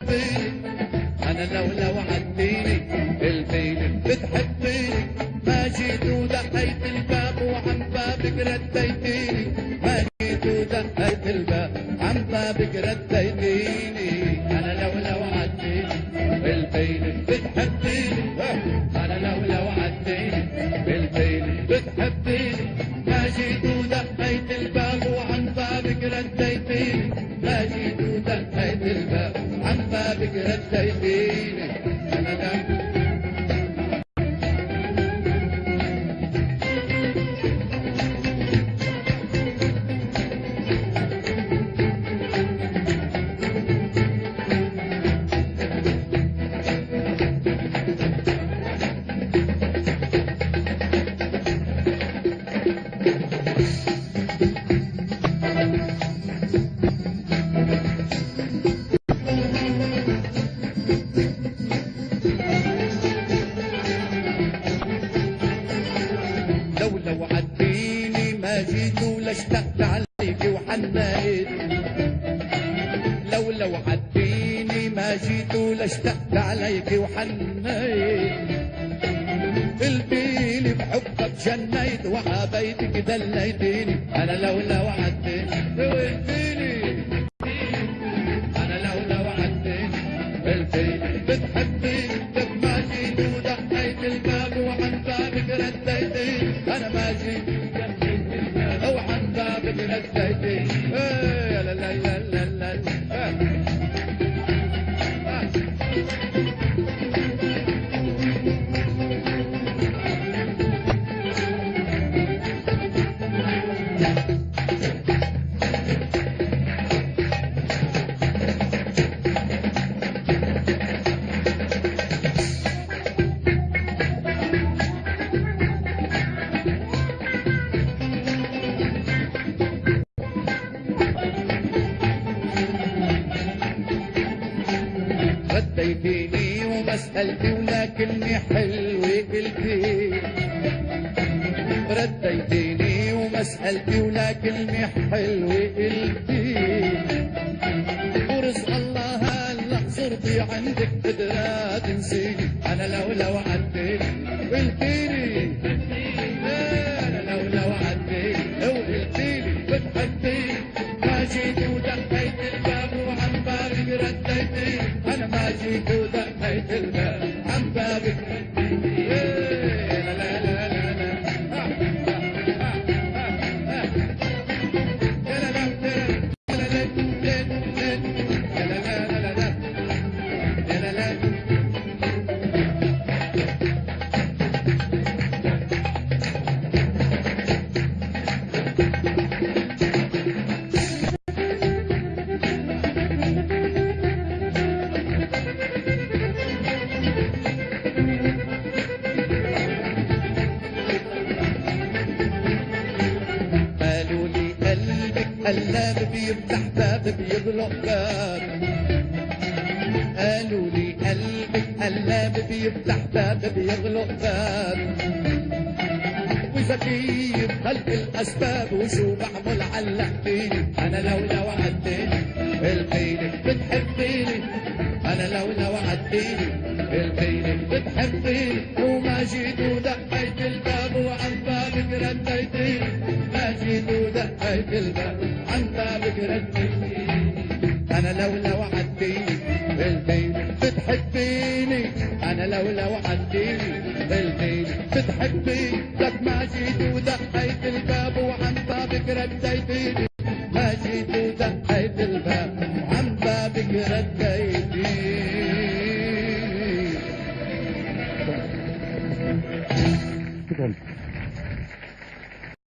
بتحبيني، انا لو عديني البيت بتحبيني، ما جيت ودقيت الباب وعن بابك رديتيني، ما جيت ودقيت الباب عن بابك رديتيني، انا لو عديني البيت بتحبيني، انا لو عديني البيت بتحبيني، ما جيت ودقيت الباب وعن بابك رديتيني، ما جيت ودقيت الباب عن بابك رديتيني، انا لو عديني ما جيت ولا اشتقت عليك وحنيت، لو عديني ما جيت ولا اشتقت عليك وحنيت، قلبيلي بحبك جنيت وحبيتك دليتيني، انا لو عديني قلبيلي، انا لو عديني قلبيلي بتحبيني، طب ما جيت ودقيت الباب وعن بابك رديتيني، انا ما جيت وعن بابك رديتيني، لا لا لا لا لا رديتيني وما سألتي ولكني حلوة قلتي، رديتيني وما سألتي ولكني حلوة قلتي، ورزق الله هلا صرتي عندك قدرة تنسيني، أنا لو عديني قلتيلي، أنا لو عديني وقلتيلي بتحبيني، ما جيت ودقيت الباب وعن بابك رديتيني، أنا ما جيت ودقيت الباب عن بابك رديتيني، لا لا لا لا لا قلاب بيفتح باب بيغلق باب، قالوا لي قلبك قلاب بيفتح باب بيغلق باب، وذكي بخلق الاسباب وشو بعمل علقتيني، انا لو عديني البينك بتحبيني، انا لو عديني البينك بتحبيني، وما جيت ودقيت الباب وعن بابك رديتيني، ما جيت ودقيت الباب عن بابك رديتيني، انا لو عديني البينك بتحبيني، انا لو عديني البينك بتحبيني، لك ما جيت ودقيت الباب وعن بابك رديتيني، ما جيت ودقيت الباب وعن بابك رديتيني.